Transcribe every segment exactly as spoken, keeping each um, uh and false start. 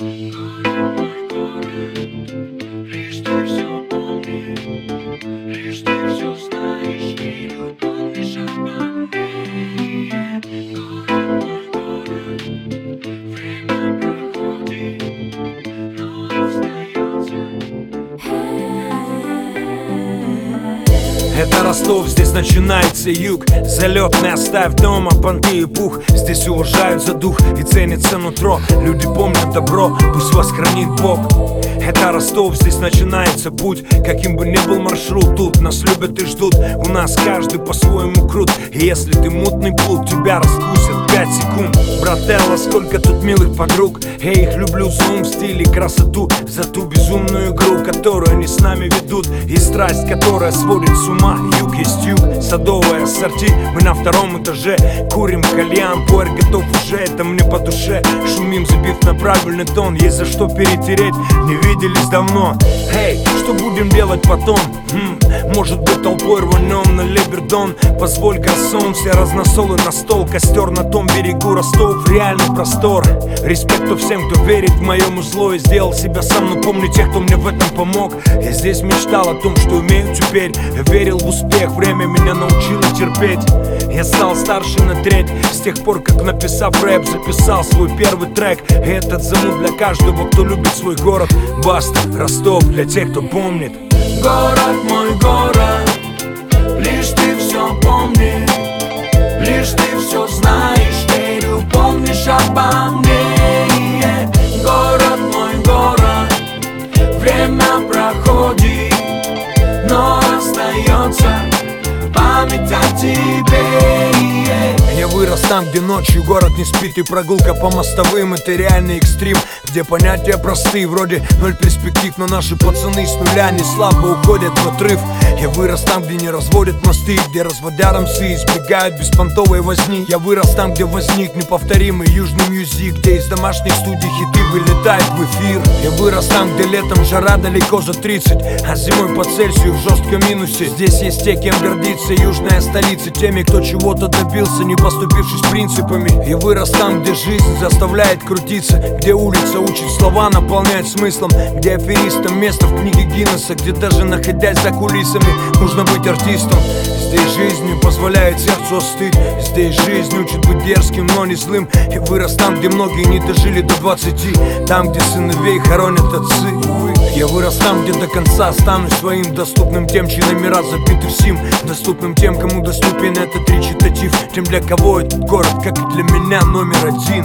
Лишь ты все помни, лишь ты все знаешь и не помнишь обо мне. Город мой город, время проходит, но остается. Это Ростов, здесь начинается юг. Залетный оставь дома, понты и пух. Здесь уважают за дух и ценится нутро. Люди помнят добро, пусть вас хранит Бог. Это Ростов, здесь начинается путь. Каким бы ни был маршрут, тут нас любят и ждут. У нас каждый по-своему крут. И если ты мутный плут, тебя раскусят пять секунд. Брателло, сколько тут милых подруг. Я их люблю за ум, стиль и красоту, за ту безумную игру, которую они с нами ведут, и страсть, которая сводит с ума. Юг есть юг, садовое ассорти. Мы на втором этаже, курим кальян. Пуэр готов уже, это мне по душе. Шумим, забив на правильный тон. Есть за что перетереть, не виделись давно. Эй, что будем делать потом? Хм, может быть толпой рванем на Либердон. Позволь гарсон, все разносолы на стол. Костер на том берегу, Ростов, реальный простор. Респекту всем, кто верит в моему зло и сделал себя сам. Но помню тех, кто мне в этом помог. Я здесь мечтал о том, что умею теперь. Я верил в успех, время меня научило терпеть. Я стал старше на треть с тех пор, как, написав рэп, записал свой первый трек. И этот замут для каждого, кто любит свой город. Баста, Ростов, для тех, кто помнит. Город мой город, лишь ты все помни, лишь ты все знаешь, верю, помнишь обо мне. Город мой город, время проходит, но остается память о тебе. Я вырос там, где ночью город не спит, и прогулка по мостовым — это реальный экстрим, где понятия простые, вроде ноль перспектив, но наши пацаны с нуля не слабо уходят в отрыв. Я вырос там, где не разводят мосты, где разводя рамсы избегают беспонтовой возни. Я вырос там, где возник неповторимый южный мьюзик, где из домашних студий хиты вылетают в эфир. Я вырос там, где летом жара далеко за тридцать, а зимой по Цельсию в жестком минусе. Здесь есть те, кем гордится южная столица, теми, кто чего-то добился, не поступившись принципами. Я вырос там, где жизнь заставляет крутиться, где улица учит слова наполнять смыслом, где аферистам место в книге Гиннесса, где даже находясь за кулисами нужно быть артистом. Здесь жизнь не позволяет сердцу остыть, здесь жизнь учит быть дерзким, но не злым. Я вырос там, где многие не дожили до двадцати, там, где сыновей хоронят отцы. Увы. Я вырос там, где до конца останусь своим, доступным тем, чьи номера забиты в сим, доступным тем, кому доступен этот речитатив, тем, для кого этот город, как и для меня, номер один.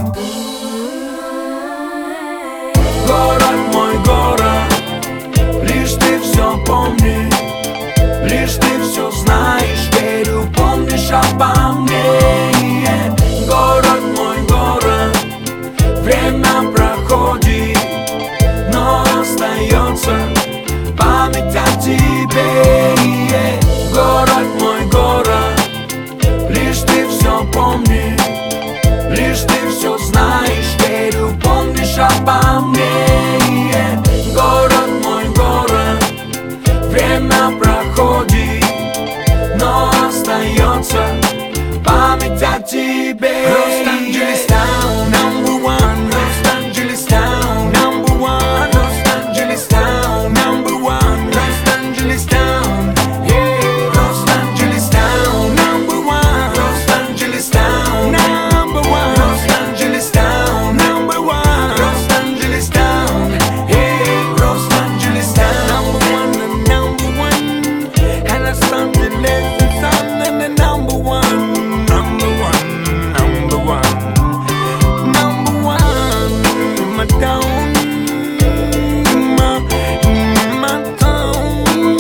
Город мой город, лишь ты все помни, лишь ты все знаешь, верю, помнишь обо мне. Город мой город, время проходит, но остается память о тебе. Город мой город, лишь ты все помни, лишь ты все знаешь, верю, помнишь обо мне. Город мой город, время проходит, но остается память о тебе. Лос-Анджелес таун, number one. Лос-Анджелес таун, number one. Лос-Анджелес таун, number one. Лос-Анджелес таун, yeah. Лос-Анджелес таун, number one. Лос-Анджелес таун, number one. Лос-Анджелес таун, number one. Лос-Анджелес таун, yeah. Лос-Анджелес таун, number one, number one. And Лос-Анджелес is on the number one. Number one, number one. Number one in my town, my, my town.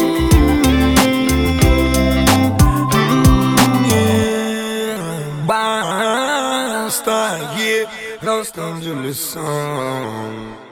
Mm, yeah. Basta, yeah. Los Angeles song.